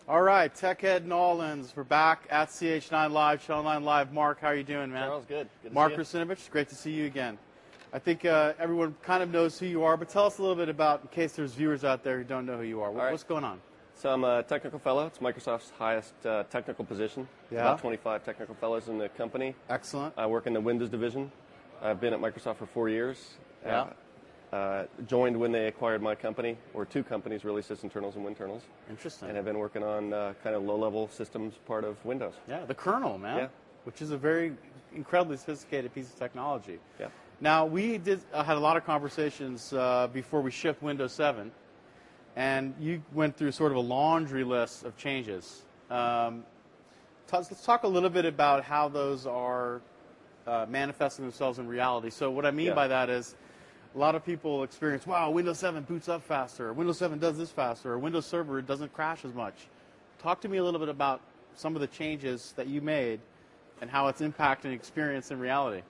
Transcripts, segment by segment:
All right, Techhead Nolans, we're back at CH9 Live, Channel 9 Live. Mark, how are you doing, man? Charles, good. Good to Mark see you. Russinovich, great to see you again. I think everyone kind of knows who you are, but tell us a little bit about, in case there's viewers out there who don't know who you are. What's going on? So I'm a technical fellow. It's Microsoft's highest technical position. Yeah. About 25 technical fellows in the company. Excellent. I work in the Windows division. I've been at Microsoft for 4 years. Yeah. Joined when they acquired my company, or two companies, really, Sysinternals and Winternals. Interesting. And I've been working on kind of low-level systems part of Windows. Yeah, the kernel, man. Yeah. Which is a very incredibly sophisticated piece of technology. Yeah. Now, we had a lot of conversations before we shipped Windows 7, and you went through sort of a laundry list of changes. Let's talk a little bit about how those are manifesting themselves in reality. So what I mean by that is a lot of people experience, wow, Windows 7 boots up faster, or Windows 7 does this faster, or Windows Server doesn't crash as much. Talk to me a little bit about some of the changes that you made and how it's impacting experience in reality.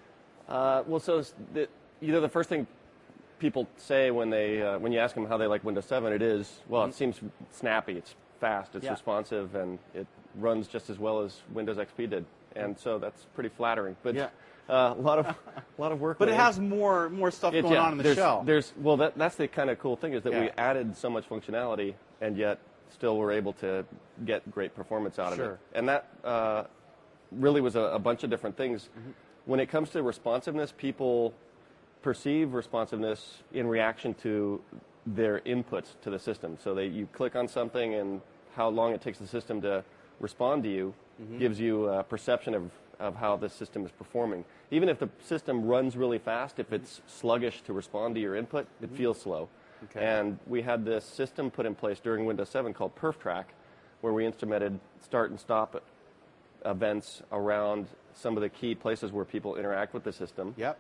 The first thing people say when you ask them how they like Windows 7, it is, well, it seems snappy, it's fast, it's responsive, and it runs just as well as Windows XP did. And so that's pretty flattering. But a lot of work. But it has more stuff going on in the shell. That's the kind of cool thing is that we added so much functionality, and yet still were able to get great performance out of it. And that really was a bunch of different things. When it comes to responsiveness, people perceive responsiveness in reaction to their inputs to the system. So you click on something, and how long it takes the system to respond to you gives you a perception of how the system is performing. Even if the system runs really fast, if it's sluggish to respond to your input, it feels slow. Okay. And we had this system put in place during Windows 7 called PerfTrack, where we instrumented start and stop events around some of the key places where people interact with the system. Yep.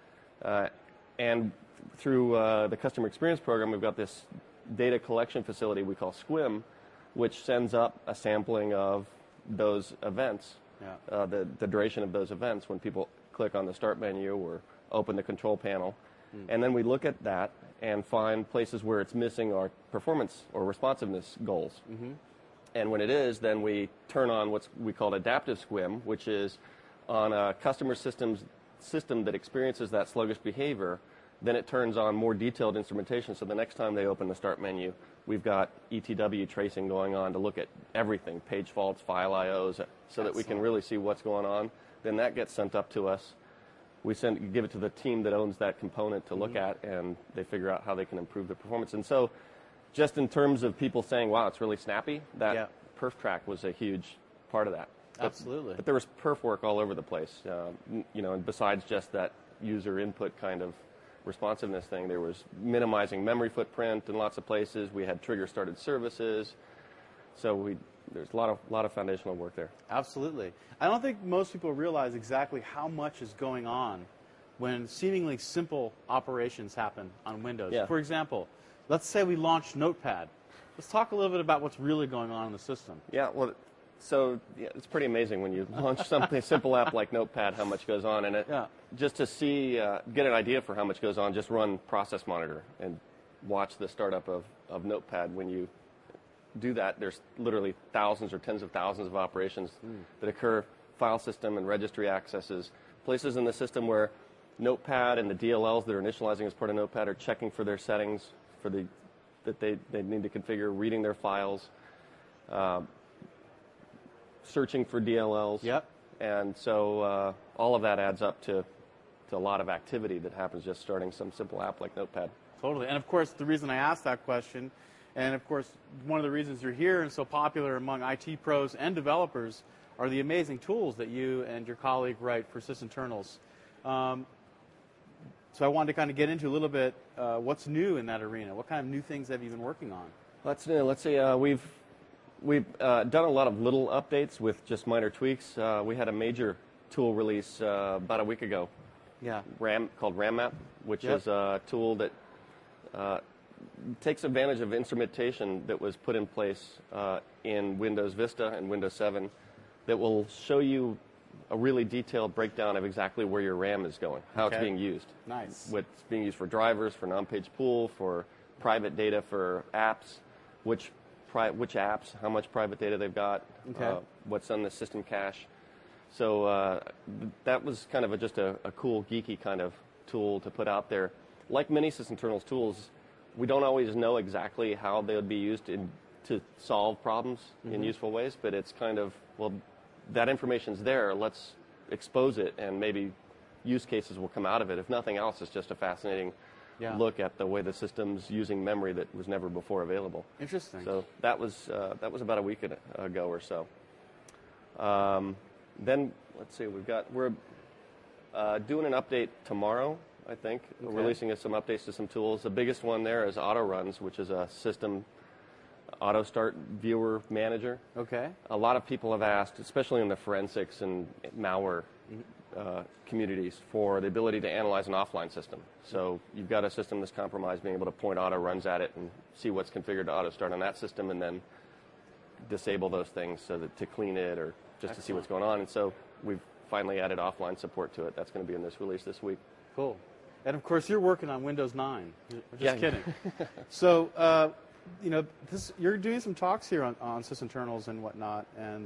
And through the Customer Experience Program, we've got this data collection facility we call SQUIM, which sends up a sampling of those events, the duration of those events when people click on the Start menu or open the control panel. And then we look at that and find places where it's missing our performance or responsiveness goals. And when it is, then we turn on what we call adaptive SQUIM, which is on a customer system that experiences that sluggish behavior. Then it turns on more detailed instrumentation. So the next time they open the Start menu, we've got ETW tracing going on to look at everything, page faults, file IOs, so that we can really see what's going on. Then that gets sent up to us. We give it to the team that owns that component to look at, and they figure out how they can improve the performance. And so just in terms of people saying, wow, it's really snappy, that PerfTrack was a huge part of that. Absolutely. But there was perf work all over the place, and besides just that user input kind of responsiveness thing, there was minimizing memory footprint in lots of places. We had trigger-started services. So there's a lot of foundational work there. Absolutely. I don't think most people realize exactly how much is going on when seemingly simple operations happen on Windows. Yeah. For example, let's say we launch Notepad. Let's talk a little bit about what's really going on in the system. Yeah, well, it's pretty amazing when you launch something simple app like Notepad, how much goes on in it. Just to see, get an idea for how much goes on, just run Process Monitor and watch the startup of Notepad. When you do that, there's literally thousands or tens of thousands of operations that occur, file system and registry accesses, places in the system where Notepad and the DLLs that are initializing as part of Notepad are checking for their settings that they need to configure, reading their files, searching for DLLs. Yep. And so all of that adds up to a lot of activity that happens just starting some simple app like Notepad. Totally. And of course, the reason I asked that question, and of course, one of the reasons you're here and so popular among IT pros and developers are the amazing tools that you and your colleague write for Sysinternals. So I wanted to kind of get into a little bit what's new in that arena. What kind of new things have you been working on? Let's see. We've done a lot of little updates with just minor tweaks. We had a major tool release about a week ago. Called RAMMap, which is a tool that takes advantage of instrumentation that was put in place in Windows Vista and Windows 7 that will show you a really detailed breakdown of exactly where your RAM is going, how it's being used. Nice. What's being used for drivers, for non-page pool, for private data, for apps, which which apps, how much private data they've got, what's on the system cache. So that was kind of just a cool, geeky kind of tool to put out there. Like many sysinternals tools, we don't always know exactly how they would be used to solve problems in useful ways, but it's kind of, well, that information's there, let's expose it, and maybe use cases will come out of it. If nothing else, it's just a fascinating look at the way the system's using memory that was never before available. Interesting. So that was about a week ago or so. Then let's see, we're doing an update tomorrow, I think. Okay. We're releasing some updates to some tools. The biggest one there is AutoRuns, which is a system auto start viewer manager. Okay. A lot of people have asked, especially in the forensics and malware communities, for the ability to analyze an offline system. So you've got a system that's compromised, being able to point AutoRuns at it and see what's configured to auto start on that system, and then disable those things so that to clean it or just to see what's going on. And so we've finally added offline support to it. That's going to be in this release this week. Cool. And of course, you're working on Windows 9. Just kidding. So, you're doing some talks here on sysinternals and whatnot, and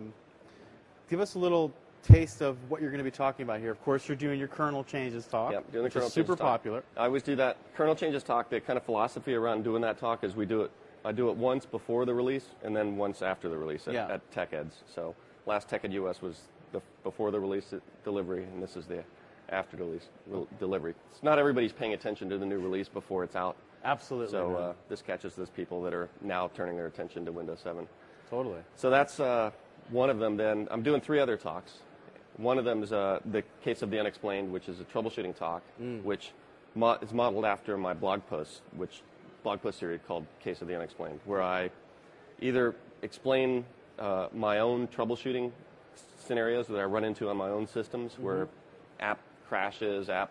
give us a little taste of what you're going to be talking about here. Of course, you're doing your kernel changes talk, doing the which kernel is super changes talk. popular. I always do that. Kernel changes talk, the kind of philosophy around doing that talk is I do it once before the release and then once after the release at TechEds. So last TechEd US was before the release delivery, and this is the after the release delivery. It's not everybody's paying attention to the new release before it's out. Absolutely. So this catches those people that are now turning their attention to Windows 7. Totally. So that's one of them. Then I'm doing 3 other talks. One of them is the Case of the Unexplained, which is a troubleshooting talk, which is modeled after my blog post series called Case of the Unexplained, where I either explain my own troubleshooting scenarios that I run into on my own systems, where app crashes, app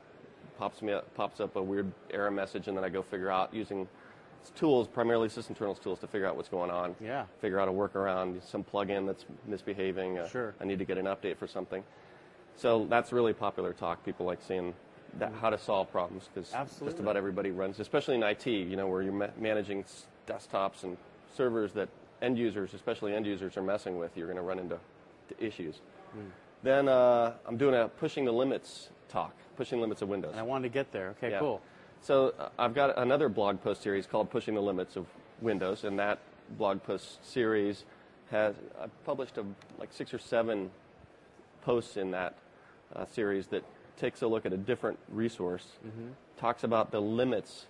pops up a weird error message, and then I go figure out using tools, primarily sysinternals tools, to figure out what's going on. Yeah. Figure out a workaround, some plugin that's misbehaving. Sure. I need to get an update for something. So that's really popular talk. People like seeing how to solve problems, because just about everybody runs, especially in IT, where you're managing desktops and servers that end users, especially end users, are messing with. You're going to run into issues. Then I'm doing a Pushing the Limits talk, Pushing the Limits of Windows. And I wanted to get there. Okay, cool. So I've got another blog post series called Pushing the Limits of Windows, and that blog post series I've published like 6 or 7 posts in that series that takes a look at a different resource, talks about the limits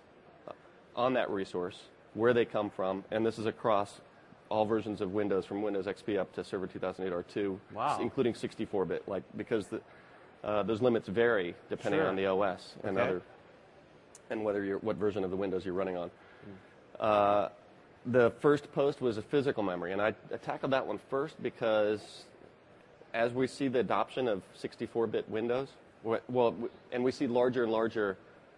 on that resource, where they come from, and this is across all versions of Windows, from Windows XP up to Server 2008 R2, including 64-bit, because those limits vary depending on the OS and and what version of the Windows you're running on. The first post was a physical memory, and I tackled that one first because as we see the adoption of 64-bit Windows, and we see larger and larger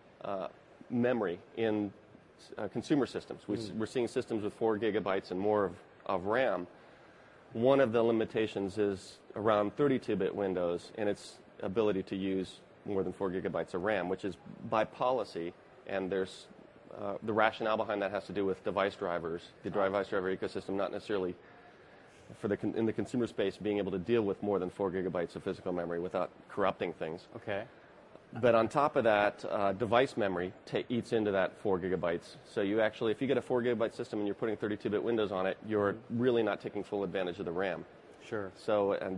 memory in consumer systems. We're seeing systems with 4 gigabytes and more of RAM. One of the limitations is around 32-bit Windows and its ability to use more than 4 gigabytes of RAM, which is by policy, and there's the rationale behind that has to do with device drivers, the device driver ecosystem, not necessarily in the consumer space being able to deal with more than 4 gigabytes of physical memory without corrupting things. Okay. But on top of that, device memory eats into that 4 gigabytes. So you actually, if you get a 4 gigabyte system and you're putting 32-bit Windows on it, you're really not taking full advantage of the RAM. Sure. So, and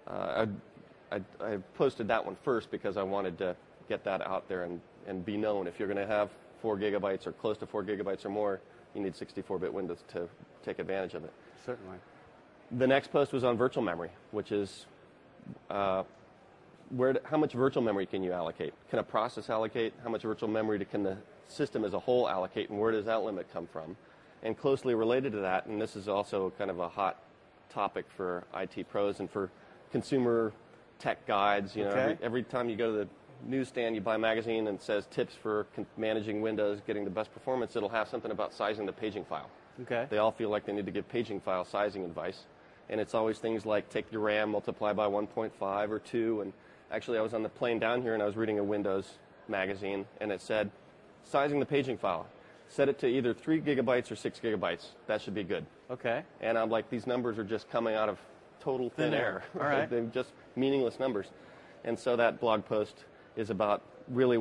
I posted that one first because I wanted to get that out there and be known. If you're going to have 4 gigabytes or close to 4 gigabytes or more, you need 64-bit Windows to take advantage of it. Certainly. The next post was on virtual memory, which is how much virtual memory can you allocate? Can a process allocate? How much virtual memory can the system as a whole allocate, and where does that limit come from? And closely related to that, and this is also kind of a hot topic for IT pros and for consumer tech guides. Every time you go to the newsstand, you buy a magazine and it says tips for managing Windows, getting the best performance, it'll have something about sizing the paging file. Okay. They all feel like they need to give paging file sizing advice. And it's always things like take your RAM, multiply by 1.5 or 2. And actually, I was on the plane down here and I was reading a Windows magazine, and it said, sizing the paging file. set it to either 3 gigabytes or 6 gigabytes. That should be good. Okay. And I'm like, these numbers are just coming out of total thin air. All right. They're just meaningless numbers. And so that blog post is about really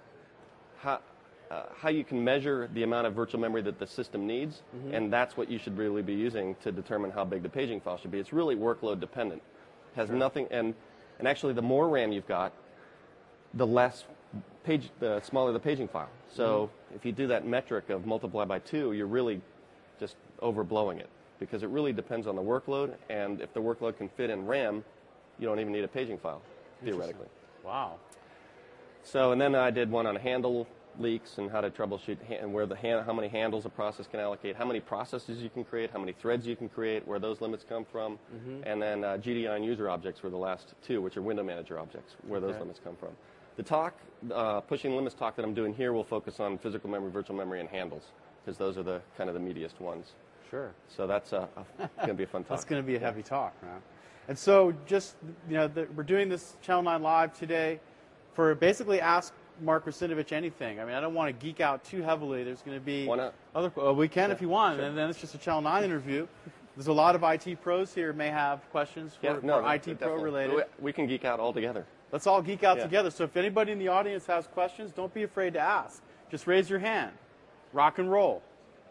how you can measure the amount of virtual memory that the system needs, and that's what you should really be using to determine how big the paging file should be. It's really workload dependent. It has nothing, and actually the more RAM you've got, the smaller the paging file. So if you do that metric of multiply by 2, you're really just overblowing it, because it really depends on the workload, and if the workload can fit in RAM, you don't even need a paging file, theoretically. Wow. So, and then I did one on handle leaks and how to troubleshoot and how many handles a process can allocate, how many processes you can create, how many threads you can create, where those limits come from, and then GDI and user objects were the last two, which are window manager objects, where those limits come from. The talk, pushing limits talk that I'm doing here will focus on physical memory, virtual memory, and handles, because those are the kind of the meatiest ones. Sure. So that's going to be a fun talk. That's going to be a heavy talk, man. And so just, we're doing this Channel 9 Live today for basically Ask Mark Russinovich anything. I mean, I don't want to geek out too heavily. There's going to be Why not? we can if you want, sure. and then it's just a Channel 9 interview. There's a lot of IT pros here may have questions for IT pro related. We can geek out all together. Let's all geek out together. So if anybody in the audience has questions, don't be afraid to ask. Just raise your hand. Rock and roll.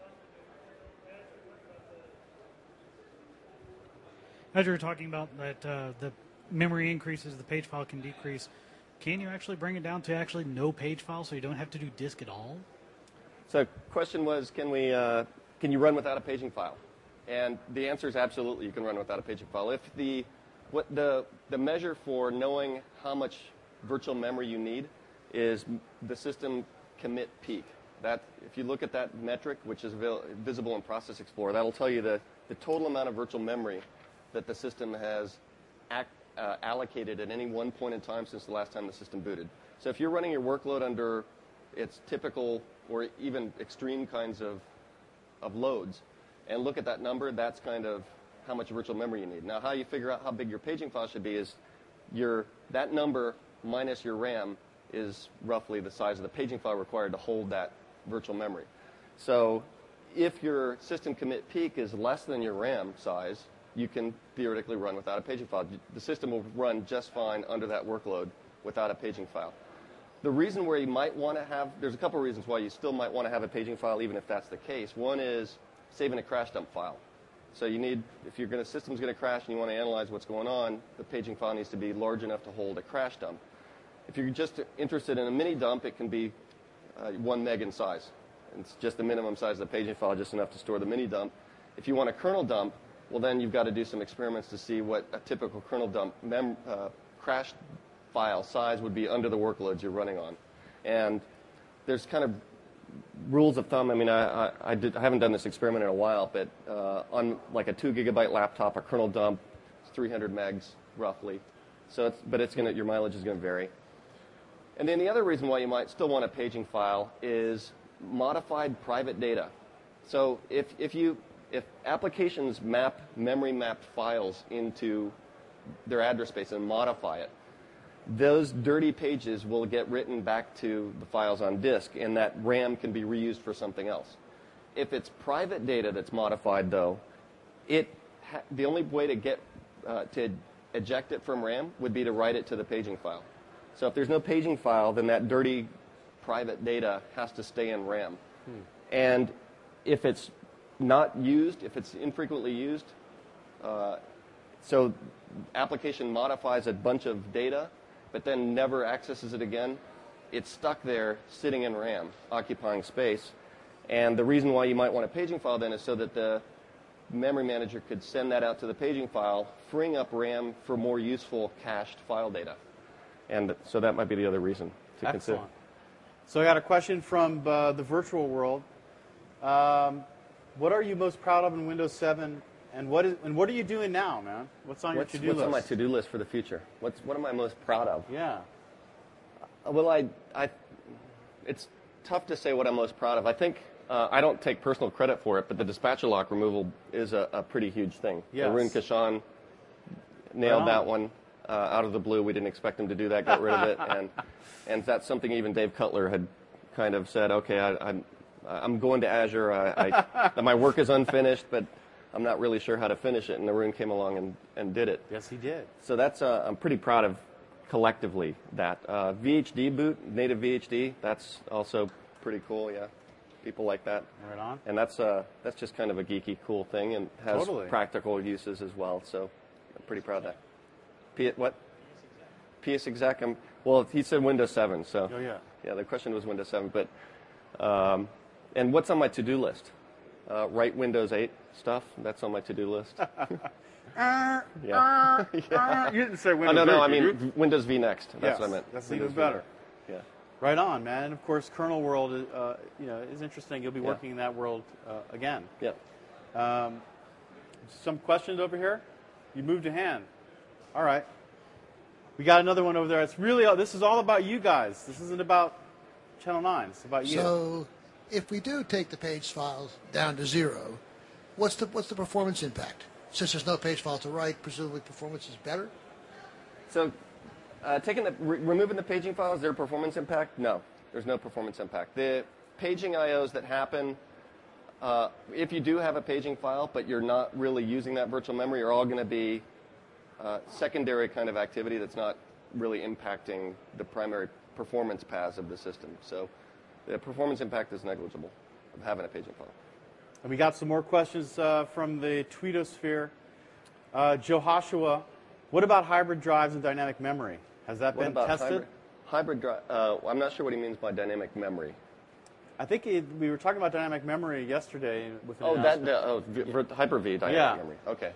As you were talking about that the memory increases, the page file can decrease. Can you actually bring it down to actually no page file so you don't have to do disk at all? So the question was, can you run without a paging file? And the answer is absolutely, you can run without a paging file. If the measure for knowing how much virtual memory you need is the system commit peak. That, if you look at that metric, which is visible in Process Explorer, that'll tell you the total amount of virtual memory that the system has allocated at any one point in time since the last time the system booted. So if you're running your workload under its typical or even extreme kinds of loads, and look at that number, that's kind of how much virtual memory you need. Now, how you figure out how big your paging file should be is that number minus your RAM is roughly the size of the paging file required to hold that virtual memory. So if your system commit peak is less than your RAM size, you can theoretically run without a paging file. The system will run just fine under that workload without a paging file. The reason where you might want to have, there's a couple of reasons why you still might want to have a paging file even if that's the case. One is saving a crash dump file. So you need, if your system's going to crash and you want to analyze what's going on, the paging file needs to be large enough to hold a crash dump. If you're just interested in a mini dump, it can be 1 meg in size. It's just the minimum size of the paging file, just enough to store the mini dump. If you want a kernel dump, well, then you've got to do some experiments to see what a typical kernel dump crash file size would be under the workloads you're running on. And there's kind of rules of thumb. I mean, I haven't done this experiment in a while, but on like a 2 gigabyte laptop, a kernel dump is 300 megs roughly. So your mileage is going to vary. And then the other reason why you might still want a paging file is modified private data. So if applications memory mapped files into their address space and modify it, those dirty pages will get written back to the files on disk, and that RAM can be reused for something else. If it's private data that's modified, though, the only way to get to eject it from RAM would be to write it to the paging file. So if there's no paging file, then that dirty private data has to stay in RAM. And if it's not used, if it's infrequently used, so application modifies a bunch of data, but then never accesses it again, it's stuck there sitting in RAM, occupying space. And the reason why you might want a paging file then is so that the memory manager could send that out to the paging file, freeing up RAM for more useful cached file data. And so that might be the other reason to consider. So I got a question from the virtual world. What are you most proud of in Windows 7, and what are you doing now, man? What's on your to-do list? What's on my to-do list for the future? What am I most proud of? Yeah. Well, it's tough to say what I'm most proud of. I think I don't take personal credit for it, but the dispatcher lock removal is a pretty huge thing. Yes. Arun Kashan nailed that one out of the blue. We didn't expect him to do that, got rid of it. And that's something even Dave Cutler had kind of said, okay, I'm going to Azure. My work is unfinished, but I'm not really sure how to finish it, and Arun came along and did it. Yes, he did. So that's I'm pretty proud of collectively that. VHD boot, native VHD, that's also pretty cool, yeah. People like that. Right on. And that's just kind of a geeky, cool thing, and has practical uses as well, so I'm pretty proud of that. What? PS Exec. Well, he said Windows 7, so. Oh, yeah. Yeah, the question was Windows 7, but, and what's on my to-do list? Write Windows 8 stuff, that's on my to-do list. Yeah. You didn't say Windows 8. No, I mean Windows V Next. That's what I meant. That's Windows even better. V. Yeah. Right on, man. And of course, kernel world, is interesting. You'll be working in that world again. Yeah. Some questions over here. You moved a hand. All right. We got another one over there. It's really this is all about you guys. This isn't about Channel 9. It's about you. So, if we do take the page files down to 0, what's the performance impact? Since there's no page file to write, presumably performance is better? So, removing the paging file, is there a performance impact? No, there's no performance impact. The paging IOs that happen, if you do have a paging file, but you're not really using that virtual memory, are all going to be secondary kind of activity that's not really impacting the primary performance paths of the system. So, the performance impact is negligible of having a paging file. And we got some more questions from the tweetosphere. Joe Joshua, what about hybrid drives and dynamic memory? Has that been tested? Hybrid drive. I'm not sure what he means by dynamic memory. I think we were talking about dynamic memory yesterday with Hyper-V dynamic memory. Okay.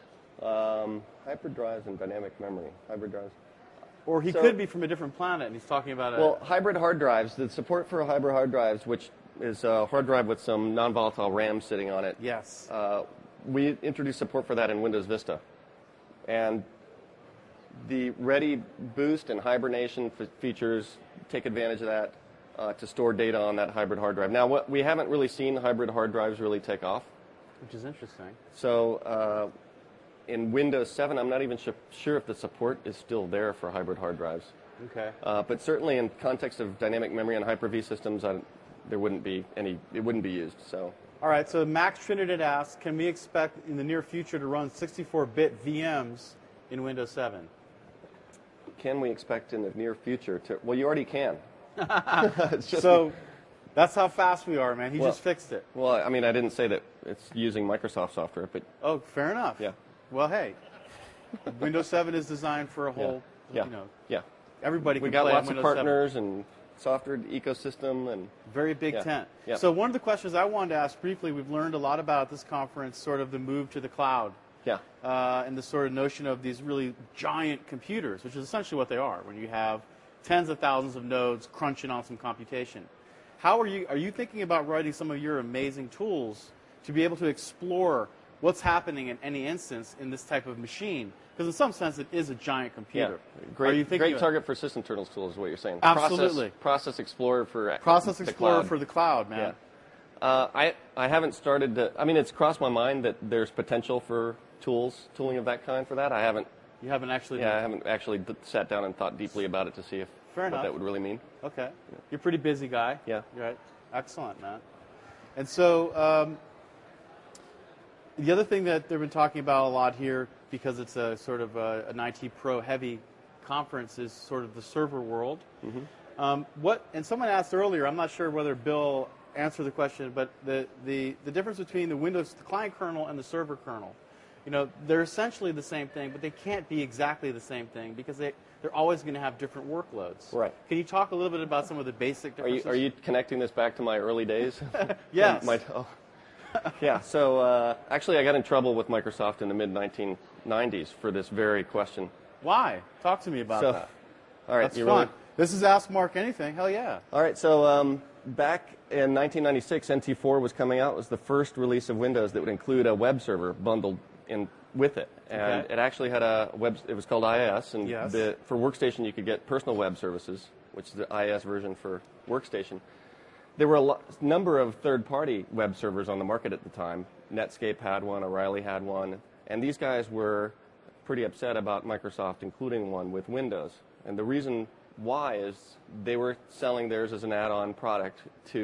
Hybrid drives and dynamic memory. Hybrid drives. Or he could be from a different planet, and he's talking about Well, hybrid hard drives, the support for hybrid hard drives, which is a hard drive with some non-volatile RAM sitting on it. Yes. We introduced support for that in Windows Vista. And the Ready Boost and hibernation features take advantage of that to store data on that hybrid hard drive. Now, we haven't really seen hybrid hard drives really take off. Which is interesting. So in Windows 7, I'm not even sure if the support is still there for hybrid hard drives. Okay. But certainly in context of dynamic memory and Hyper-V systems, there wouldn't be it wouldn't be used. So. All right, so Max Trinidad asks, can we expect in the near future to run 64-bit VMs in Windows 7? Can we expect in the near future to? Well, you already can. So that's how fast we are, man. He just fixed it. Well, I mean, I didn't say that it's using Microsoft software, but. Oh, fair enough. Yeah. Well, hey, Windows 7 is designed for a whole, everybody can we got play lots on of Windows partners 7. and software ecosystem and very big tent. Yeah. So one of the questions I wanted to ask briefly, we've learned a lot about at this conference, sort of the move to the cloud. Yeah. And the sort of notion of these really giant computers, which is essentially what they are, when you have tens of thousands of nodes crunching on some computation. How are you thinking about writing some of your amazing tools to be able to explore what's happening in any instance in this type of machine? Because in some sense, it is a giant computer. Yeah. Great target for SystemTurtles tools is what you're saying. Absolutely. Process Explorer for Process the Explorer cloud. for the cloud, man. Yeah. I haven't started to. I mean, it's crossed my mind that there's potential for tooling of that kind for that. You haven't actually. Yeah, I haven't actually sat down and thought deeply about it to see what that would really mean. Okay. You're a pretty busy guy. Yeah. Right. Excellent, man. And so the other thing that they've been talking about a lot here, because it's a sort of an IT pro heavy conference, is sort of the server world. Mm-hmm. And someone asked earlier, I'm not sure whether Bill answered the question, but the difference between the client kernel and the server kernel, they're essentially the same thing, but they can't be exactly the same thing because they're always going to have different workloads. Right. Can you talk a little bit about some of the basic differences? Are you connecting this back to my early days? Yes. Yeah, so actually I got in trouble with Microsoft in the mid-1990s for this very question. Why? Talk to me about that. All right. That's fun. This is Ask Mark Anything. Hell yeah. All right, so back in 1996, NT4 was coming out. It was the first release of Windows that would include a web server bundled in with it. And it actually had it was called IIS, and for Workstation you could get personal web services, which is the IIS version for Workstation. There were a number of third-party web servers on the market at the time. Netscape had one, O'Reilly had one, and these guys were pretty upset about Microsoft including one with Windows. And the reason why is they were selling theirs as an add-on product to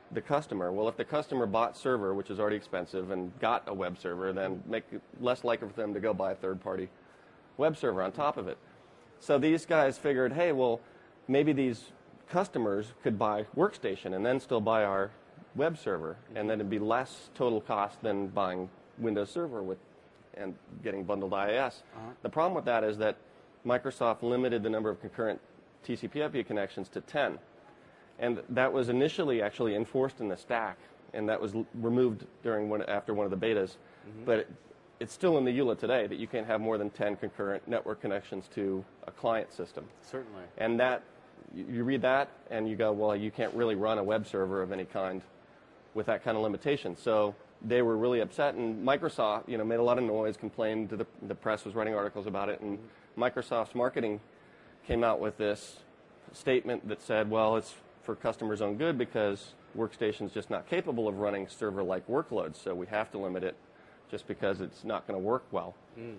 the customer. Well, if the customer bought server, which is already expensive, and got a web server, then make it less likely for them to go buy a third-party web server on top of it. So these guys figured, hey, well, maybe these customers could buy Workstation and then still buy our web server, and then it'd be less total cost than buying Windows Server and getting bundled IIS. The problem with that is that Microsoft limited the number of concurrent TCP/IP connections to 10. And that was initially actually enforced in the stack, and that was removed after one of the betas. But it's still in the EULA today that you can't have more than 10 concurrent network connections to a client system. Certainly. And that, you read that and you go, well, you can't really run a web server of any kind with that kind of limitation. So they were really upset, and Microsoft, made a lot of noise, complained to the press, was writing articles about it, and Microsoft's marketing came out with this statement that said, well, it's for customers' own good because Workstation's just not capable of running server-like workloads, so we have to limit it just because it's not going to work well.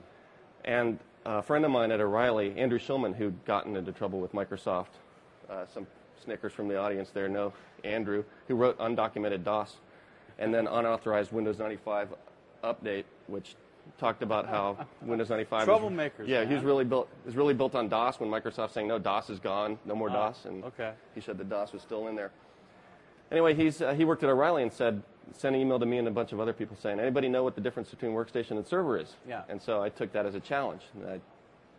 And a friend of mine at O'Reilly, Andrew Schulman, who'd gotten into trouble with Microsoft, some snickers from the audience there know Andrew, who wrote Undocumented DOS, and then Unauthorized Windows 95 Update, which talked about how Windows 95 troublemakers. He was really built on DOS when Microsoft's saying, no, DOS is gone, no more DOS, and he said that DOS was still in there. Anyway, he worked at O'Reilly and sent an email to me and a bunch of other people saying, anybody know what the difference between Workstation and server is? Yeah. And so I took that as a challenge. And I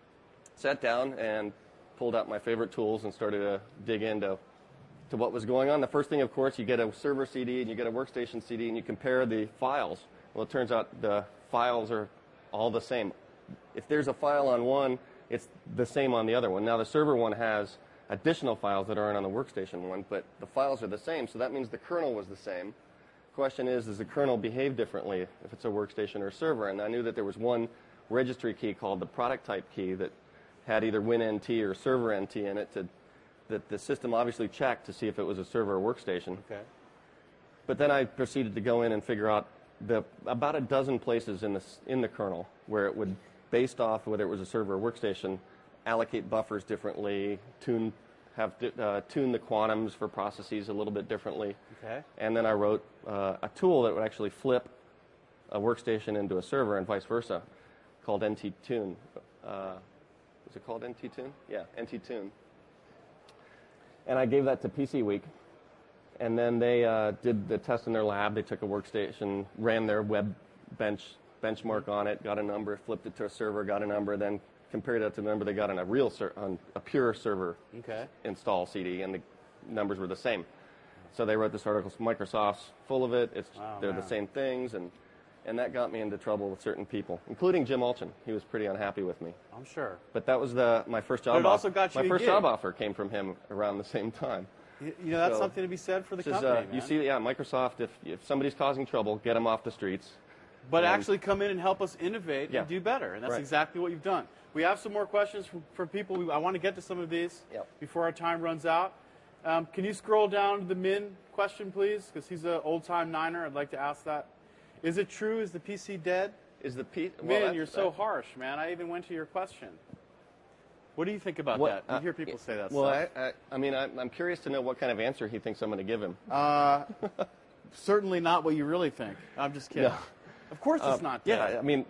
sat down and pulled out my favorite tools and started to dig into what was going on. The first thing, of course, you get a server CD and you get a Workstation CD and you compare the files. Well, it turns out the files are all the same. If there's a file on one, it's the same on the other one. Now, the server one has additional files that aren't on the Workstation one, but the files are the same, so that means the kernel was the same. Question is, does the kernel behave differently if it's a Workstation or a server? And I knew that there was one registry key called the product type key that had either WinNT or server NT in it that the system obviously checked to see if it was a server or Workstation. Okay. But then I proceeded to go in and figure out about a dozen places in the kernel where it would, based off whether it was a server or Workstation, allocate buffers differently, tune the quantums for processes a little bit differently. Okay. And then I wrote a tool that would actually flip a Workstation into a server and vice versa, called NT-Tune. Was it called NT-Tune? Yeah, NT-Tune. And I gave that to PC Week. And then they did the test in their lab. They took a Workstation, ran their web benchmark on it, got a number, flipped it to a server, got a number, then compared it to the number they got on a pure server install CD, and the numbers were the same. So they wrote this article. Microsoft's full of it. They're the same things, and that got me into trouble with certain people, including Jim Alchin. He was pretty unhappy with me. I'm sure. But that was my first job. But it also got you my a first gig. Job offer came from him around the same time. That's something to be said for the company, man. You see, Microsoft, if somebody's causing trouble, get them off the streets. But actually come in and help us innovate and do better. And that's right. exactly what you've done. We have some more questions from people. I want to get to some of these before our time runs out. Can you scroll down to the Min question, please? Because he's an old-time Niner. I'd like to ask that. Is it true? Is the PC dead? Min, you're so harsh, man. I even went to your question. What do you think about that? You hear people say that stuff. I'm curious to know what kind of answer he thinks I'm going to give him. Certainly not what you really think. I'm just kidding. No. Of course it's not dead. Yeah,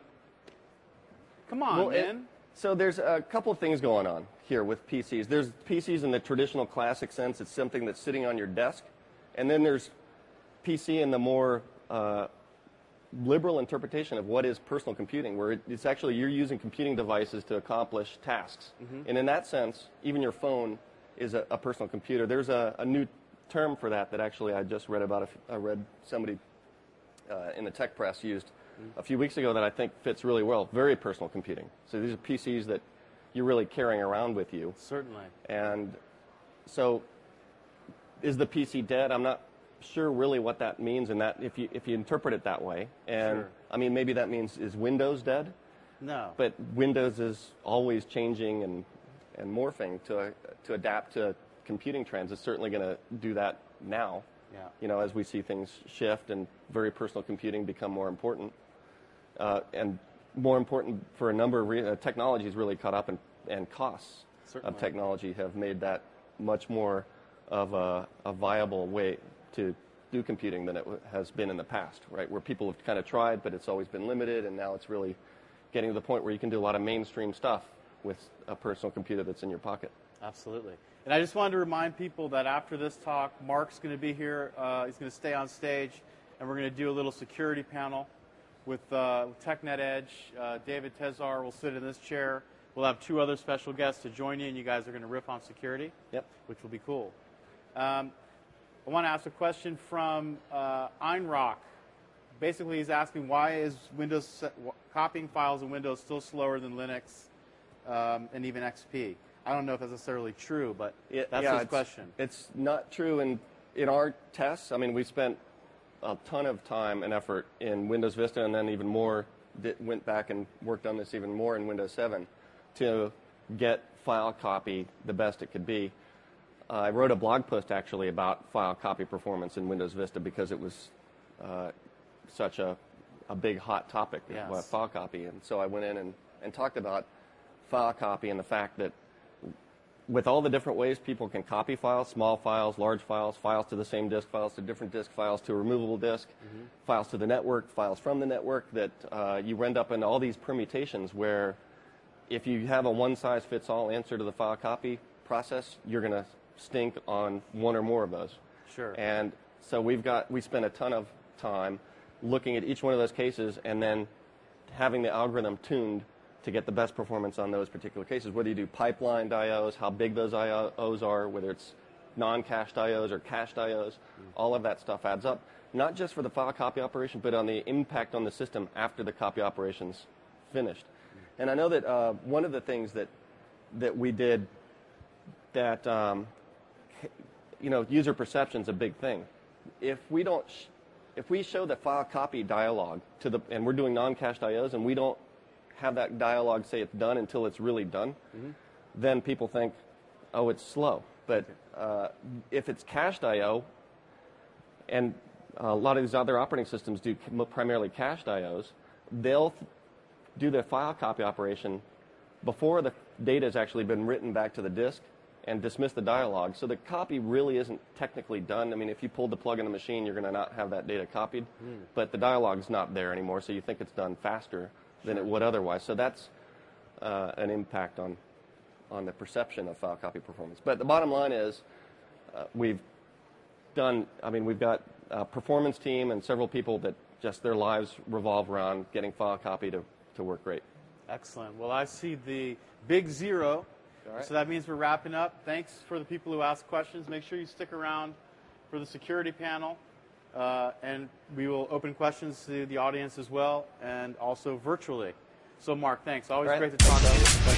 come on, man. So there's a couple of things going on here with PCs. There's PCs in the traditional classic sense. It's something that's sitting on your desk. And then there's PC in the more liberal interpretation of what is personal computing, where it's actually you're using computing devices to accomplish tasks. And in that sense, even your phone is a personal computer. There's a new term for that actually I just read about. I read somebody in the tech press used a few weeks ago that I think fits really well. Very personal computing. So these are PCs that you're really carrying around with you. Certainly. And so is the PC dead? I'm not sure really what that means, and that if you interpret it that way. And Sure. Maybe that means, is Windows dead? No. But Windows is always changing and morphing to adapt to computing trends. It's certainly going to do that now. Yeah. As we see things shift and very personal computing become more important. And more important for a number of reasons. Technology has really caught up, and costs of technology have made that much more of a viable way to do computing than it has been in the past, right? Where people have kind of tried, but it's always been limited, and now it's really getting to the point where you can do a lot of mainstream stuff with a personal computer that's in your pocket. Absolutely. And I just wanted to remind people that after this talk, Mark's going to be here. He's going to stay on stage, and we're going to do a little security panel with TechNet Edge. David Tezar will sit in this chair. We'll have 2 other special guests to join you, and you guys are going to riff on security, which will be cool. I want to ask a question from Einrock. Basically, he's asking, why is Windows copying files in Windows still slower than Linux and even XP? I don't know if that's necessarily true, but that's his question. It's not true in our tests. I mean, we spent a ton of time and effort in Windows Vista, and then even more, went back and worked on this even more in Windows 7 to get file copy the best it could be. I wrote a blog post, actually, about file copy performance in Windows Vista because it was such a big, hot topic, file copy. And so I went in and talked about file copy and the fact that with all the different ways people can copy files, small files, large files, files to the same disk, files to different disk, files to a removable disk, files to the network, files from the network, that you end up in all these permutations where if you have a one-size-fits-all answer to the file copy process, you're going to stink on one or more of those. Sure. And so we spent a ton of time looking at each one of those cases and then having the algorithm tuned to get the best performance on those particular cases. Whether you do pipelined IOs, how big those IOs are, whether it's non-cached IOs or cached IOs, all of that stuff adds up, not just for the file copy operation, but on the impact on the system after the copy operation's finished. And I know that one of the things that we did that, user perception's a big thing. If we don't, if we show the file copy dialog and we're doing non-cached IOs, and we don't have that dialog say it's done until it's really done, then people think, oh, it's slow. But if it's cached IO, and a lot of these other operating systems do primarily cached IOs, they'll do the file copy operation before the data has actually been written back to the disk and dismiss the dialog. So the copy really isn't technically done. I mean, if you pulled the plug in the machine, you're going to not have that data copied, but the dialog's not there anymore, so you think it's done faster than it would otherwise. So that's an impact on the perception of file copy performance. But the bottom line is we've got a performance team and several people that just their lives revolve around getting file copy to work great. Excellent. Well, I see the big 0. Right. So that means we're wrapping up. Thanks for the people who asked questions. Make sure you stick around for the security panel. And we will open questions to the audience as well, and also virtually. So, Mark, thanks. Always great to talk to you.